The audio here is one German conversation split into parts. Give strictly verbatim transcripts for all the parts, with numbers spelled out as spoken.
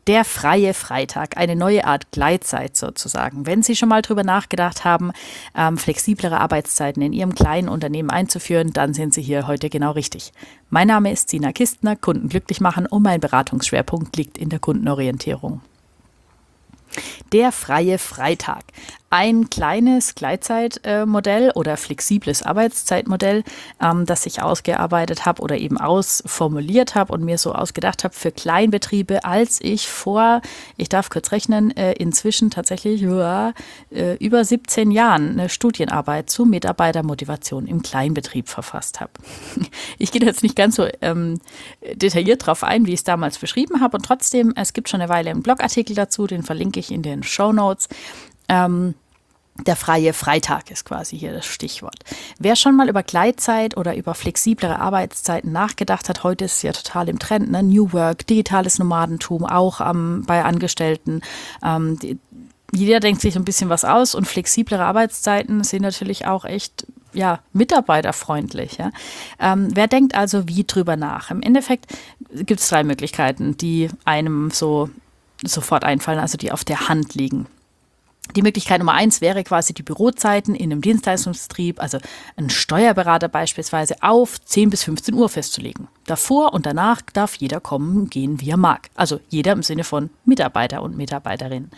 Der freie Freitag, eine neue Art Gleitzeit sozusagen. Wenn Sie schon mal drüber nachgedacht haben, ähm, flexiblere Arbeitszeiten in Ihrem kleinen Unternehmen einzuführen, dann sind Sie hier heute genau richtig. Mein Name ist Sina Kistner, Kunden glücklich machen und mein Beratungsschwerpunkt liegt in der Kundenorientierung. Der freie Freitag. Ein kleines Gleitzeitmodell oder flexibles Arbeitszeitmodell, ähm, das ich ausgearbeitet habe oder eben ausformuliert habe und mir so ausgedacht habe für Kleinbetriebe, als ich vor, ich darf kurz rechnen, äh, inzwischen tatsächlich ja, äh, über siebzehn Jahren eine Studienarbeit zu Mitarbeitermotivation im Kleinbetrieb verfasst habe. Ich gehe jetzt nicht ganz so ähm, detailliert drauf ein, wie ich es damals beschrieben habe, und trotzdem, es gibt schon eine Weile einen Blogartikel dazu, den verlinke ich in den Shownotes. Ähm, der freie Freitag ist quasi hier das Stichwort. Wer schon mal über Gleitzeit oder über flexiblere Arbeitszeiten nachgedacht hat, heute ist es ja total im Trend, ne? New Work, digitales Nomadentum, auch ähm, bei Angestellten. Ähm, die, jeder denkt sich ein bisschen was aus, und flexiblere Arbeitszeiten sind natürlich auch echt ja, mitarbeiterfreundlich. Ja? Ähm, wer denkt also wie drüber nach? Im Endeffekt gibt es drei Möglichkeiten, die einem so sofort einfallen, also die auf der Hand liegen. Die Möglichkeit Nummer eins wäre quasi die Bürozeiten in einem Dienstleistungsbetrieb, also ein Steuerberater beispielsweise, auf zehn bis fünfzehn Uhr festzulegen. Davor und danach darf jeder kommen und gehen, wie er mag. Also jeder im Sinne von Mitarbeiter und Mitarbeiterinnen.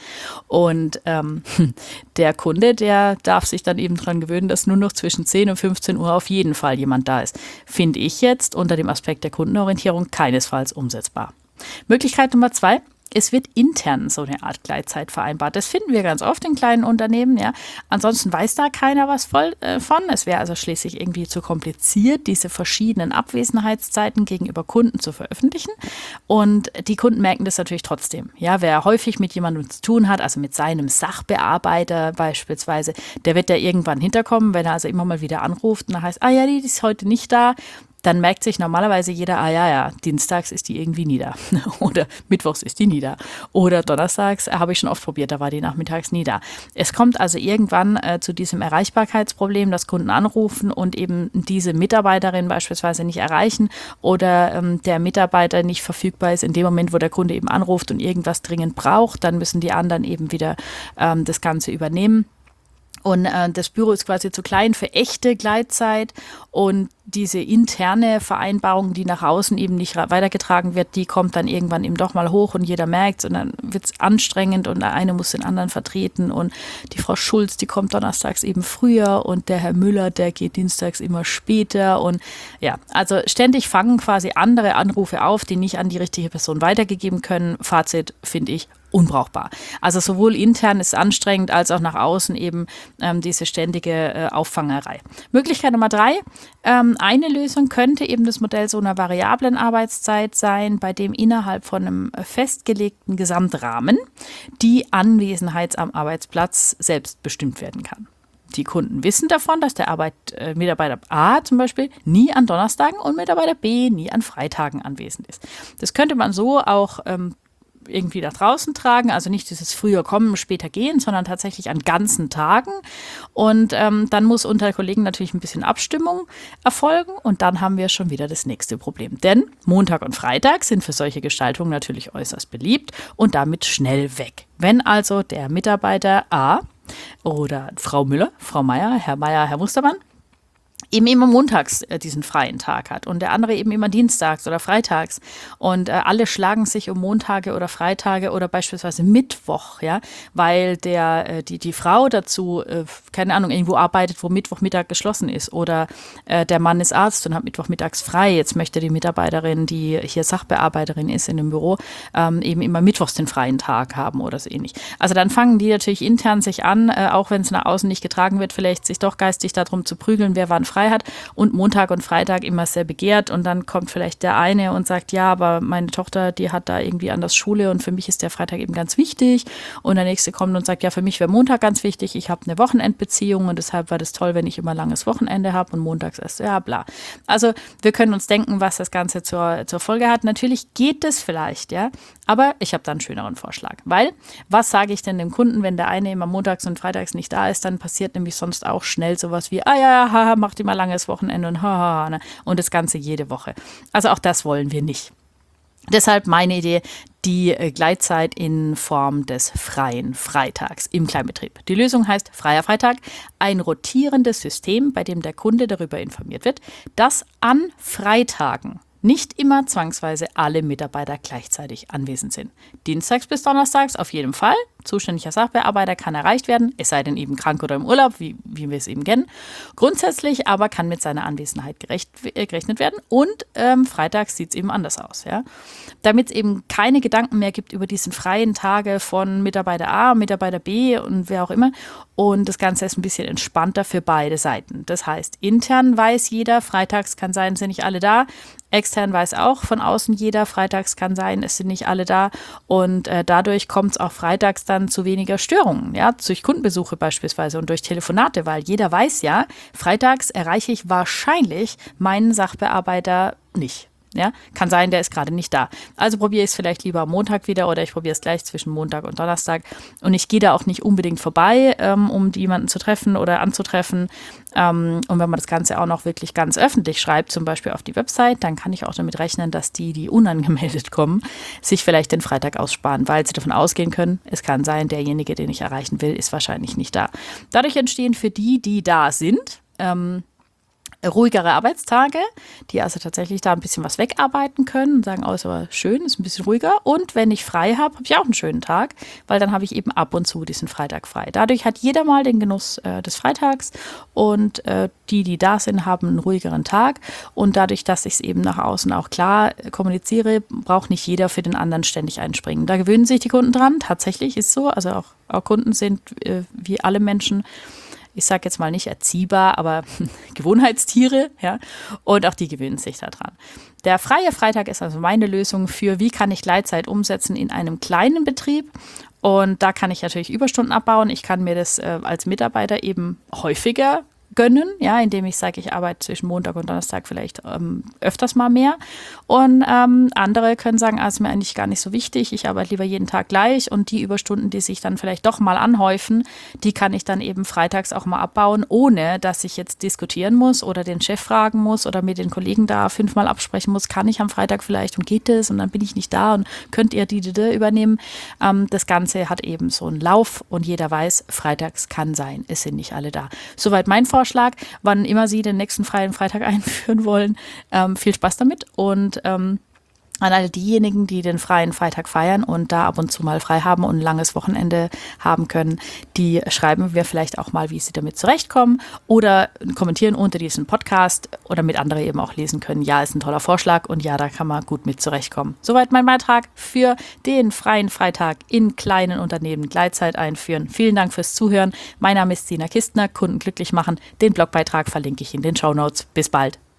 Und ähm, der Kunde, der darf sich dann eben daran gewöhnen, dass nur noch zwischen zehn und fünfzehn Uhr auf jeden Fall jemand da ist. Finde ich jetzt unter dem Aspekt der Kundenorientierung keinesfalls umsetzbar. Möglichkeit Nummer zwei. Es wird intern so eine Art Gleitzeit vereinbart. Das finden wir ganz oft in kleinen Unternehmen. Ja. Ansonsten weiß da keiner was voll, äh, von. Es wäre also schließlich irgendwie zu kompliziert, diese verschiedenen Abwesenheitszeiten gegenüber Kunden zu veröffentlichen. Und die Kunden merken das natürlich trotzdem. Ja, wer häufig mit jemandem zu tun hat, also mit seinem Sachbearbeiter beispielsweise, der wird ja irgendwann hinterkommen, wenn er also immer mal wieder anruft und dann heißt, ah ja, die ist heute nicht da. Dann merkt sich normalerweise jeder, ah ja, ja, dienstags ist die irgendwie nie da. Oder mittwochs ist die nie da. Oder donnerstags, äh, habe ich schon oft probiert, da war die nachmittags nie da. Es kommt also irgendwann äh, zu diesem Erreichbarkeitsproblem, dass Kunden anrufen und eben diese Mitarbeiterin beispielsweise nicht erreichen oder ähm, der Mitarbeiter nicht verfügbar ist in dem Moment, wo der Kunde eben anruft und irgendwas dringend braucht. Dann müssen die anderen eben wieder ähm, das Ganze übernehmen. Und äh, das Büro ist quasi zu klein für echte Gleitzeit, und diese interne Vereinbarung, die nach außen eben nicht weitergetragen wird, die kommt dann irgendwann eben doch mal hoch und jeder merkt es, und dann wird es anstrengend und der eine muss den anderen vertreten, und die Frau Schulz, die kommt donnerstags eben früher und der Herr Müller, der geht dienstags immer später, und ja, also ständig fangen quasi andere Anrufe auf, die nicht an die richtige Person weitergegeben können. Fazit, finde ich, unbrauchbar. Also sowohl intern ist es anstrengend, als auch nach außen eben ähm, diese ständige äh, Auffangerei. Möglichkeit Nummer drei, ähm, eine Lösung könnte eben das Modell so einer variablen Arbeitszeit sein, bei dem innerhalb von einem festgelegten Gesamtrahmen die Anwesenheit am Arbeitsplatz selbst bestimmt werden kann. Die Kunden wissen davon, dass der Arbeit, äh, Mitarbeiter A zum Beispiel nie an Donnerstagen und Mitarbeiter B nie an Freitagen anwesend ist. Das könnte man so auch ähm, irgendwie nach draußen tragen, also nicht dieses früher kommen, später gehen, sondern tatsächlich an ganzen Tagen. Und ähm, dann muss unter Kollegen natürlich ein bisschen Abstimmung erfolgen, und dann haben wir schon wieder das nächste Problem. Denn Montag und Freitag sind für solche Gestaltungen natürlich äußerst beliebt und damit schnell weg. Wenn also der Mitarbeiter A oder Frau Müller, Frau Meier, Herr Meier, Herr Mustermann eben immer montags äh, diesen freien Tag hat und der andere eben immer dienstags oder freitags, und äh, alle schlagen sich um Montage oder Freitage oder beispielsweise Mittwoch, ja, weil der, äh, die, die Frau dazu, äh, keine Ahnung, irgendwo arbeitet, wo Mittwochmittag geschlossen ist, oder äh, der Mann ist Arzt und hat Mittwochmittags frei. Jetzt möchte die Mitarbeiterin, die hier Sachbearbeiterin ist in dem Büro, ähm, eben immer mittwochs den freien Tag haben oder so ähnlich. Also dann fangen die natürlich intern sich an, äh, auch wenn es nach außen nicht getragen wird, vielleicht sich doch geistig darum zu prügeln, wer wann frei hat, und Montag und Freitag immer sehr begehrt, und dann kommt vielleicht der eine und sagt, ja, aber meine Tochter, die hat da irgendwie anders Schule und für mich ist der Freitag eben ganz wichtig, und der nächste kommt und sagt, ja, für mich wäre Montag ganz wichtig, ich habe eine Wochenendbeziehung und deshalb war das toll, wenn ich immer langes Wochenende habe und montags erst, ja, bla. Also wir können uns denken, was das Ganze zur, zur Folge hat. Natürlich geht es vielleicht, ja, aber ich habe da einen schöneren Vorschlag, weil was sage ich denn dem Kunden, wenn der eine immer montags und freitags nicht da ist, dann passiert nämlich sonst auch schnell sowas wie, ah ja, haha, macht immer langes Wochenende und haha, ne? Und das Ganze jede Woche. Also auch das wollen wir nicht. Deshalb meine Idee, die Gleitzeit in Form des freien Freitags im Kleinbetrieb. Die Lösung heißt freier Freitag, ein rotierendes System, bei dem der Kunde darüber informiert wird, dass an Freitagen nicht immer zwangsweise alle Mitarbeiter gleichzeitig anwesend sind. Dienstags bis Donnerstags auf jeden Fall. Zuständiger Sachbearbeiter kann erreicht werden, es sei denn eben krank oder im Urlaub, wie, wie wir es eben kennen. Grundsätzlich aber kann mit seiner Anwesenheit gerecht, äh, gerechnet werden und ähm, freitags sieht es eben anders aus. Ja? Damit es eben keine Gedanken mehr gibt über diesen freien Tage von Mitarbeiter A, Mitarbeiter B und wer auch immer. Und das Ganze ist ein bisschen entspannter für beide Seiten. Das heißt, intern weiß jeder, freitags kann sein, sind nicht alle da. Extern weiß auch von außen jeder, freitags kann sein, es sind nicht alle da. Und äh, dadurch kommt es auch freitags dann zu weniger Störungen, ja, durch Kundenbesuche beispielsweise und durch Telefonate, weil jeder weiß ja, freitags erreiche ich wahrscheinlich meinen Sachbearbeiter nicht. Ja, kann sein, der ist gerade nicht da. Also probiere ich es vielleicht lieber am Montag wieder oder ich probiere es gleich zwischen Montag und Donnerstag. Und ich gehe da auch nicht unbedingt vorbei, ähm, um jemanden zu treffen oder anzutreffen. Ähm, und wenn man das Ganze auch noch wirklich ganz öffentlich schreibt, zum Beispiel auf die Website, dann kann ich auch damit rechnen, dass die, die unangemeldet kommen, sich vielleicht den Freitag aussparen, weil sie davon ausgehen können, es kann sein, derjenige, den ich erreichen will, ist wahrscheinlich nicht da. Dadurch entstehen für die, die da sind, ähm, ruhigere Arbeitstage, die also tatsächlich da ein bisschen was wegarbeiten können und sagen, oh, ist aber schön, ist ein bisschen ruhiger. Und wenn ich frei habe, habe ich auch einen schönen Tag, weil dann habe ich eben ab und zu diesen Freitag frei. Dadurch hat jeder mal den Genuss äh, des Freitags und äh, die, die da sind, haben einen ruhigeren Tag. Und dadurch, dass ich es eben nach außen auch klar kommuniziere, braucht nicht jeder für den anderen ständig einspringen. Da gewöhnen sich die Kunden dran, tatsächlich ist so. Also auch, auch Kunden sind äh, wie alle Menschen, ich sage jetzt mal nicht erziehbar, aber Gewohnheitstiere, ja, und auch die gewöhnen sich daran. Der freie Freitag ist also meine Lösung für, wie kann ich Gleitzeit umsetzen in einem kleinen Betrieb. Und da kann ich natürlich Überstunden abbauen. Ich kann mir das äh, als Mitarbeiter eben häufiger gönnen, ja, indem ich sage, ich arbeite zwischen Montag und Donnerstag vielleicht ähm, öfters mal mehr. Und ähm, andere können sagen, ah, ist mir eigentlich gar nicht so wichtig, ich arbeite lieber jeden Tag gleich und die Überstunden, die sich dann vielleicht doch mal anhäufen, die kann ich dann eben freitags auch mal abbauen, ohne dass ich jetzt diskutieren muss oder den Chef fragen muss oder mit den Kollegen da fünfmal absprechen muss, kann ich am Freitag vielleicht und geht das und dann bin ich nicht da und könnt ihr die, die, die übernehmen. Ähm, das Ganze hat eben so einen Lauf und jeder weiß, freitags kann sein, es sind nicht alle da. Soweit mein Vorschlag. Vorschlag, wann immer Sie den nächsten freien Freitag einführen wollen. Ähm, viel Spaß damit und ähm, an alle diejenigen, die den freien Freitag feiern und da ab und zu mal frei haben und ein langes Wochenende haben können, die schreiben wir vielleicht auch mal, wie sie damit zurechtkommen oder kommentieren unter diesem Podcast oder mit anderen eben auch lesen können. Ja, ist ein toller Vorschlag und ja, da kann man gut mit zurechtkommen. Soweit mein Beitrag für den freien Freitag in kleinen Unternehmen Gleitzeit einführen. Vielen Dank fürs Zuhören. Mein Name ist Sina Kistner, Kunden glücklich machen. Den Blogbeitrag verlinke ich in den Shownotes. Bis bald.